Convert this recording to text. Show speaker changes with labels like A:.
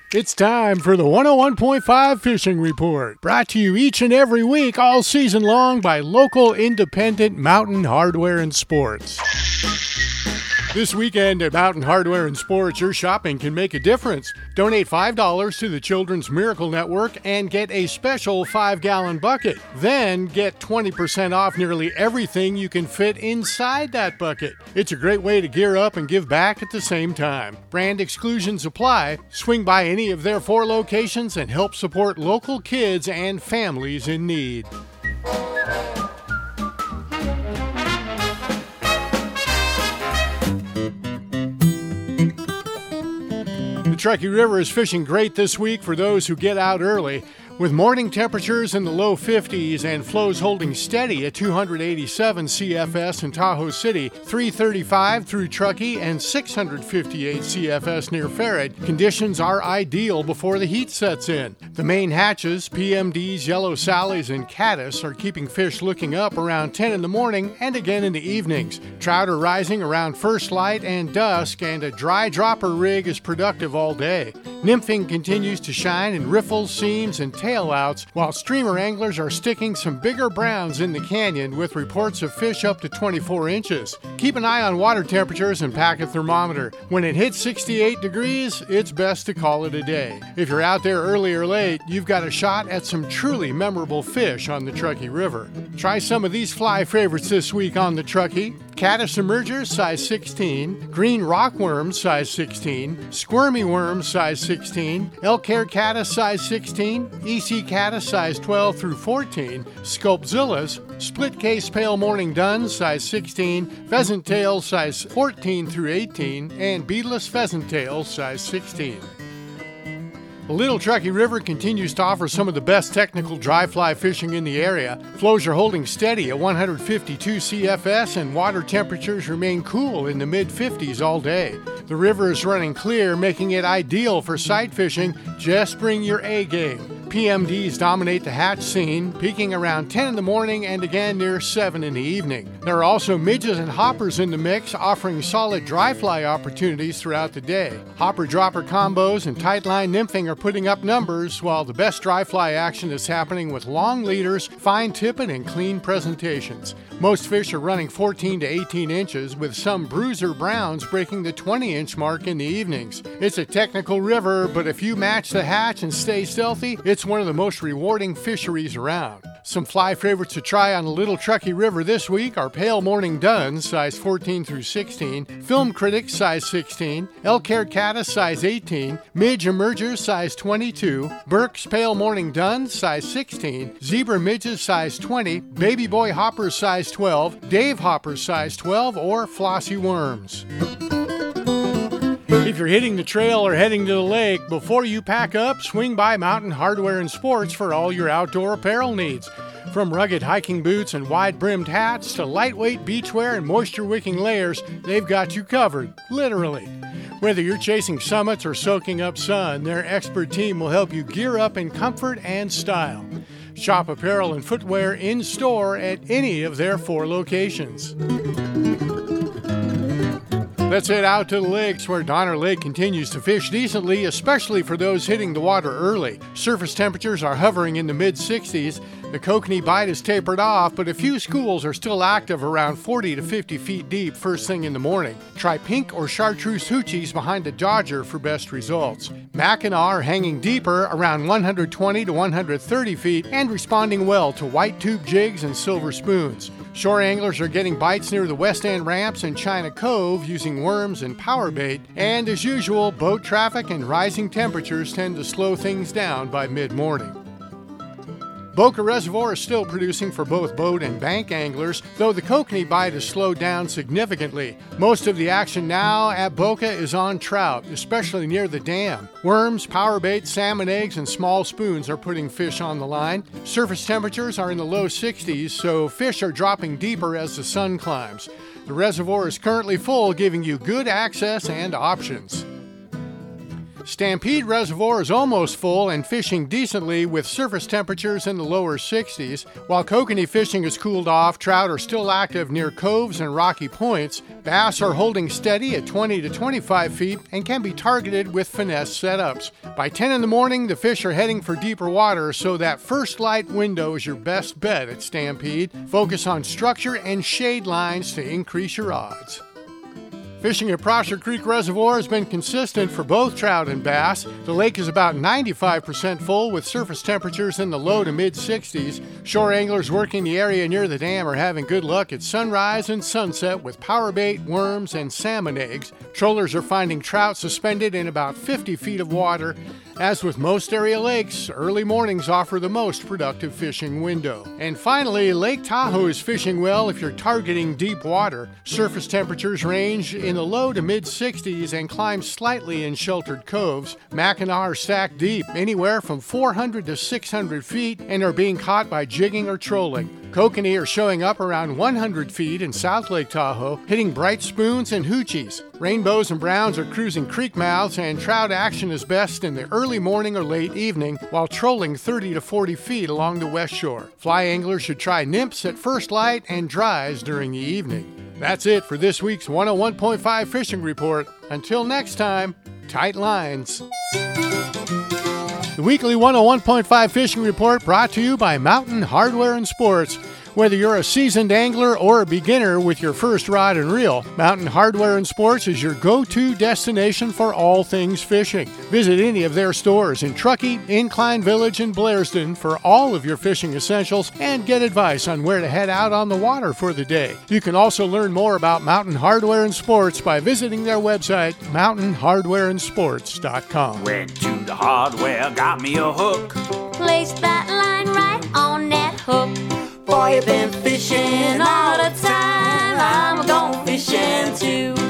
A: It's time for the 101.5 Fishing Report, brought to you each and every week all season long by local independent Mountain Hardware and Sports. This weekend at Mountain Hardware and Sports, your shopping can make a difference. Donate $5 to the Children's Miracle Network and get a special 5-gallon bucket. Then get 20% off nearly everything you can fit inside that bucket. It's a great way to gear up and give back at the same time. Brand exclusions apply. Swing by any of their 4 locations and help support local kids and families in need. The Truckee River is fishing great this week for those who get out early. With morning temperatures in the low 50s and flows holding steady at 287 CFS in Tahoe City, 335 through Truckee, and 658 CFS near Farrad, conditions are ideal before the heat sets in. The main hatches, PMDs, Yellow Sallies, and Caddis, are keeping fish looking up around 10 in the morning and again in the evenings. Trout are rising around first light and dusk, and a dry dropper rig is productive all day. Nymphing continues to shine in riffles, seams, and tailouts, while streamer anglers are sticking some bigger browns in the canyon with reports of fish up to 24 inches. Keep an eye on water temperatures and pack a thermometer. When it hits 68 degrees, it's best to call it a day. If you're out there early or late, you've got a shot at some truly memorable fish on the Truckee River. Try some of these fly favorites this week on the Truckee. Caddis emergers, size 16, green rockworms, size 16, squirmy worms, size 16, elk-hair caddis, size 16, EC caddis, size 12 through 14, sculpzillas, split-case pale morning duns, size 16, pheasant tails, size 14 through 18, and beadless pheasant tails, size 16. The Little Truckee River continues to offer some of the best technical dry fly fishing in the area. Flows are holding steady at 152 CFS and water temperatures remain cool in the mid-50s all day. The river is running clear, making it ideal for sight fishing. Just bring your A game. PMDs dominate the hatch scene, peaking around 10 in the morning and again near 7 in the evening. There are also midges and hoppers in the mix, offering solid dry fly opportunities throughout the day. Hopper-dropper combos and tightline nymphing are putting up numbers, while the best dry fly action is happening with long leaders, fine tippet, and clean presentations. Most fish are running 14 to 18 inches, with some bruiser browns breaking the 20-inch mark in the evenings. It's a technical river, but if you match the hatch and stay stealthy, it's one of the most rewarding fisheries around. Some fly favorites to try on the Little Truckee River this week are pale morning duns, size 14 through 16, film critics, size 16, elk-hair caddis, size 18, midge emergers, size 22, Burke's pale morning duns, size 16, zebra midges, size 20, baby boy hoppers, size 12, Dave hoppers, size 12, or flossy worms. If you're hitting the trail or heading to the lake, before you pack up, swing by Mountain Hardware and Sports for all your outdoor apparel needs. From rugged hiking boots and wide-brimmed hats to lightweight beachwear and moisture-wicking layers, they've got you covered, literally. Whether you're chasing summits or soaking up sun, their expert team will help you gear up in comfort and style. Shop apparel and footwear in-store at any of their 4 locations. Let's head out to the lakes, where Donner Lake continues to fish decently, especially for those hitting the water early. Surface temperatures are hovering in the mid-60s. The kokanee bite has tapered off, but a few schools are still active around 40 to 50 feet deep first thing in the morning. Try pink or chartreuse hoochies behind the dodger for best results. Mackinaw are hanging deeper around 120 to 130 feet and responding well to white tube jigs and silver spoons. Shore anglers are getting bites near the West End ramps and China Cove using worms and power bait, and as usual, boat traffic and rising temperatures tend to slow things down by mid-morning. Boca Reservoir is still producing for both boat and bank anglers, though the kokanee bite has slowed down significantly. Most of the action now at Boca is on trout, especially near the dam. Worms, power bait, salmon eggs, and small spoons are putting fish on the line. Surface temperatures are in the low 60s, so fish are dropping deeper as the sun climbs. The reservoir is currently full, giving you good access and options. Stampede Reservoir is almost full and fishing decently with surface temperatures in the lower 60s. While kokanee fishing has cooled off, trout are still active near coves and rocky points. Bass are holding steady at 20 to 25 feet and can be targeted with finesse setups. By 10 in the morning, the fish are heading for deeper water, so that first light window is your best bet at Stampede. Focus on structure and shade lines to increase your odds. Fishing at Prosser Creek Reservoir has been consistent for both trout and bass. The lake is about 95% full with surface temperatures in the low to mid-60s. Shore anglers working the area near the dam are having good luck at sunrise and sunset with power bait, worms, and salmon eggs. Trollers are finding trout suspended in about 50 feet of water. As with most area lakes, early mornings offer the most productive fishing window. And finally, Lake Tahoe is fishing well if you're targeting deep water. Surface temperatures range in the low to mid-60s and climb slightly in sheltered coves. Mackinac are stacked deep, anywhere from 400 to 600 feet, and are being caught by jigging or trolling. Kokanee are showing up around 100 feet in South Lake Tahoe, hitting bright spoons and hoochies. Rainbows and browns are cruising creek mouths, and trout action is best in the early morning or late evening, while trolling 30 to 40 feet along the west shore. Fly anglers should try nymphs at first light and dries during the evening. That's it for this week's 101.5 Fishing Report. Until next time, tight lines. The weekly 101.5 Fishing Report brought to you by Mountain Hardware and Sports. Whether you're a seasoned angler or a beginner with your first rod and reel, Mountain Hardware and Sports is your go-to destination for all things fishing. Visit any of their stores in Truckee, Incline Village, and Blairsden for all of your fishing essentials and get advice on where to head out on the water for the day. You can also learn more about Mountain Hardware and Sports by visiting their website, mountainhardwareandsports.com.
B: Went to the hardware, got me a hook.
C: Place that line right on that hook. Boy, you've been fishing all the time. I'm going fishing too.